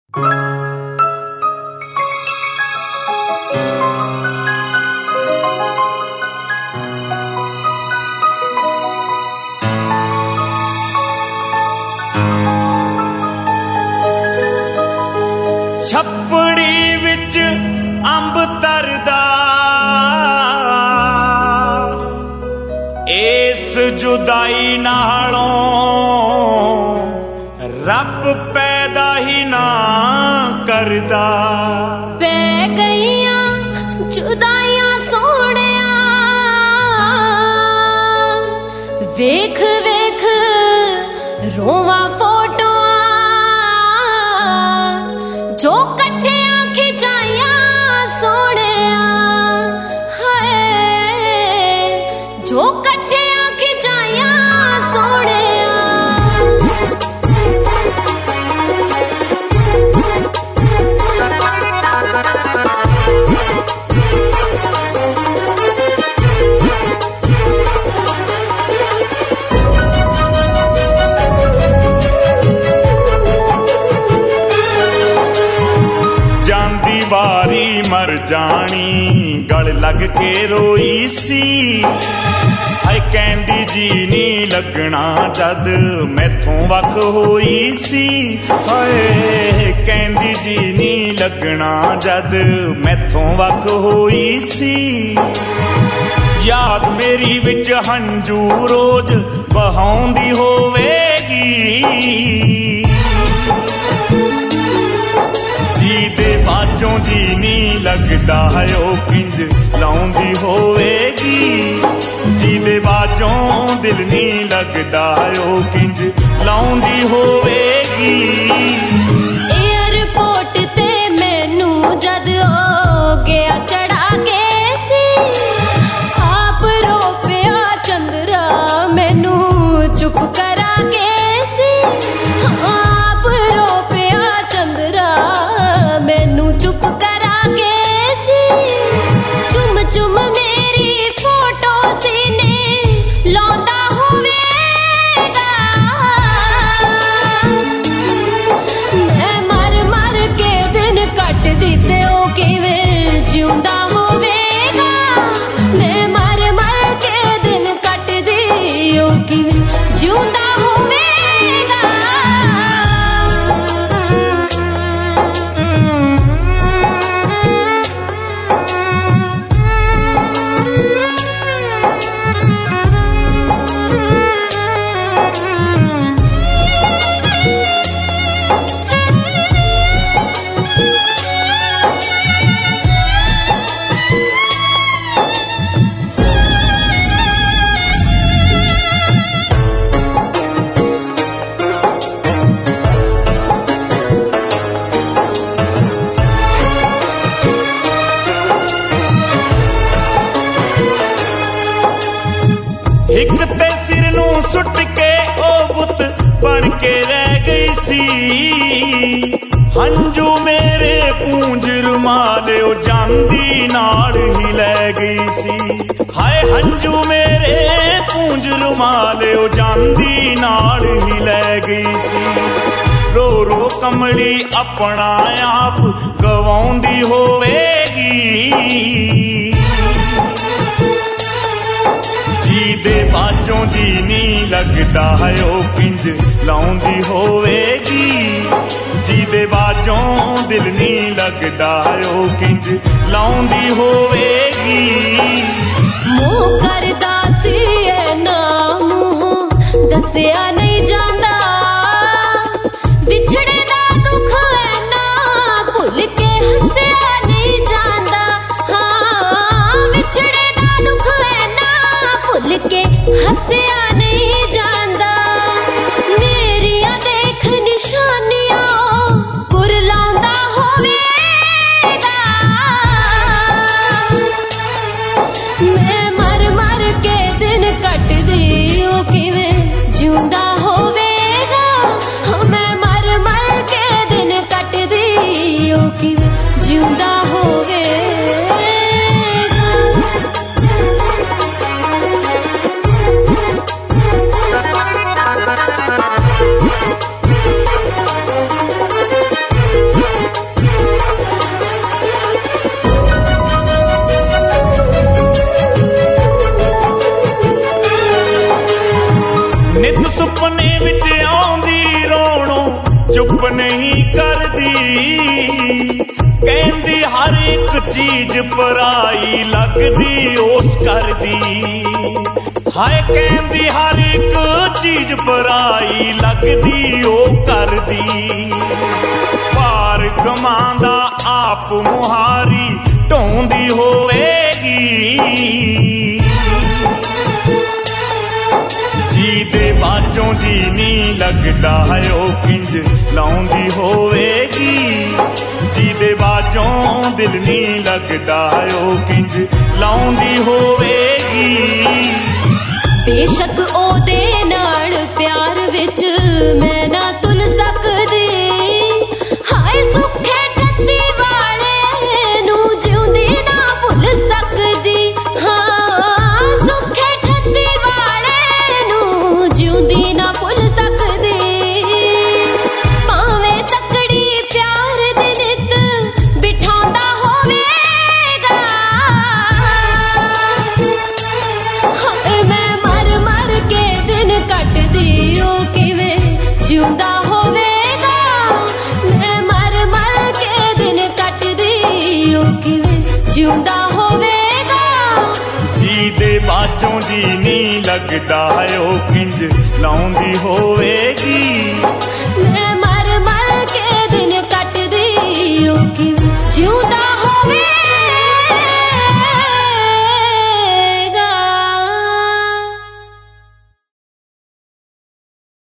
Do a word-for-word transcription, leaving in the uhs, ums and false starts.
ਛੱਪੜੀ ਵਿੱਚ ਅੰਬ ਤਰਦਾ ਇਸ ਜੁਦਾਈ ਨਾਲੋਂ ਰੱਬ ਪੈਦਾ ਹੀ ਨਾ ਕਰਦਾ। ਪੈ ਗਈਆਂ ਜੁਦਾਈਆਂ ਸੋਹਣਿਆ ਵੇਖ ਵੇਖ ਰੋਵਾਂ ਫੋਟੋਆਂ ਜੋ ਇਕੱਠਿਆਂ ਖਿਚਾਈਆਂ ਸੋਹਣਿਆ ਹਾਏ ਜੋ ਇਕੱਠਿਆਂ ਖਿਚਾਈਆਂ ਸੋਹਣਿਆ। ਵਾਰੀ ਮਰ ਜਾਣੀ ਗਲ ਲੱਗ ਕੇ ਰੋਈ ਸੀ ਹਾਏ ਕਹਿੰਦੀ ਜੀ ਨੀ ਲੱਗਣਾ ਜਦ ਮੈਥੋਂ ਵੱਖ ਹੋਈ ਸੀ ਹਾਏ ਕਹਿੰਦੀ ਜੀ ਨੀ ਲੱਗਣਾ ਜਦ ਮੈਥੋਂ ਵੱਖ ਹੋਈ ਸੀ। ਯਾਦ ਮੇਰੀ ਵਿੱਚ ਹੰਝੂ ਰੋਜ਼ ਬਹਾਉਂਦੀ ਹੋਵੇਗੀ ਜਿਹਦੇ ਬਾਝੋਂ ਜੀ ਨੀ ਲੱਗਦਾ ਉਹ ਕਿੰਜ ਲਾਉਂਦੀ ਹੋਵੇਗੀ ਜਿਹਦੇ ਬਾਝੋਂ ਦਿਲ ਨੀ ਲੱਗਦਾ ਉਹ ਕਿੰਜ ਲਾਉਂਦੀ ਹੋਵੇਗੀ। ਏਅਰਪੋਰਟ ਤੇ ਮੈਨੂੰ ਜਦ ਹੋ ਗਿਆ ਚੜਾ ਕੇ ਸੀ ਆਪ ਰੋ ਪਿਆ ਚੰਦਰਾ ਮੈਨੂੰ ਚੁੱਪ ਕਰਾ ਕੇ ਸੀ ਆਪ ਰੋ ਪਿਆ ਚੰਦਰਾ ਮੈਨੂੰ ਚੁੱਪ ਕਰਾ ਕੇ ਸੀ। ਚੁੰਮ ਚੁੰਮ ਮੇਰੀ ਫੋਟੋ ਸੀਨੇ ਲਾਉਂਦਾ ਹੋਵੇਗਾ ਮੈਂ ਮਰ ਮਰ ਕੇ ਦਿਨ ਕੱਟ ਦਿੱਤੇ ਉਹ ਕਿਵੇਂ ਜਿਉਂਦਾ ਹੋਵੇਗਾ ਮੈਂ ਮਰ ਮਰ ਕੇ ਦਿਨ ਕੱਟਦੀ ਉਹ ਕਿਵੇਂ ਜਿਉਂਦਾ ਹੋਵੇਗਾ। ਇੱਕ ਤੇ ਸਿਰ ਨੂੰ ਸੁੱਟ ਕੇ ਉਹ ਬੁੱਤ ਬਣ ਕੇ ਰਹਿ ਗਈ ਸੀ ਹੰਝੂ ਮੇਰੇ ਪੂੰਝ ਰੁਮਾਲ ਉਹ ਜਾਂਦੀ ਨਾਲ ਹੀ ਲੈ ਗਈ ਸੀ ਹਾਏ ਹੰਝੂ ਮੇਰੇ ਪੂੰਝ ਰੁਮਾਲ ਉਹ ਜਾਂਦੀ ਨਾਲ ਹੀ ਲੈ ਗਈ ਸੀ। ਰੋ ਰੋ ਕਮਲੀ ਆਪਣਾ ਆਪ ਗਵਾਉਂਦੀ ਹੋਵੇਗੀ ਜਿਹਦੇ ਬਾਝੋਂ ਜੀ ਨੀ ਲੱਗਦਾ ਉਹ ਕਿੰਜ ਲਾਉਂਦੀ ਹੋਵੇਗੀ ਜਿਹਦੇ ਬਾਝੋਂ ਦਿਲ ਨੀ ਲੱਗਦਾ ਉਹ ਕਿੰਜ ਲਾਉਂਦੀ ਹੋਵੇਗੀ। ਮੂੰਹ ਕਰਦਾ ਸੀ ਇਹ ਨਾ ਮੂੰਹੋਂ ਦੱਸਿਆ ਨਹੀਂ ਜਾਂਦਾ ਵਿਛੜੇ ਦਾ ਦੁੱਖ ਹੈ ਨਾ ਭੁੱਲ ਕੇ ਹੱਸਿਆ ਨਹੀਂ ਜਾਂਦਾ ਹਾਂ ਵਿਛੜੇ ਦਾ ਦੁੱਖ ਹੈ ਨਾ ਭੁੱਲ ਕੇ ਹੱਸਿਆ ਨਹੀਂ ਜਾਂਦਾ। ਮੇਰੀਆਂ ਦੇਖ ਨਿਸ਼ਾਨੀਆਂ ਗੁਰ ਲਾਉਂਦਾ ਹੋਵੇਗਾ ਮੈਂ ਮਰ ਮਰ ਕੇ नहीं करदी कहंदी हर एक चीज पराई लगदी उस करदी हाय कहंदी हर एक चीज पराई लगदी ओ करदी पार कमांदा आप मुहारी ढोंदी होवेगी जी दे बाजों जी नी लगदा है ओ किंज लाउंदी होवेगी जी दे बाजों दिल नी लगदा है ओ किंज लाउंदी होवेगी बेशक ओदे नाल प्यार विच मैं ना तुल सकदी हाय सुखे ठत्ती वाले नू जिउंदी ना भुल सकदी हाँ सुखे ठत्ती वाले नू जिउंदी ना भुल सकदी भावें तकड़ी प्यार दे नित बिठाउंदा होवेगा हाय मैं मर मर के दिन कटदी ओ किवें जिउंदा होवेगा मैं मर मर के दिन कटदी ओ किवें जिउंदा होवेगा जी दे बाजों जी नी लगदा है ओ किंज लाउंदी होवेगी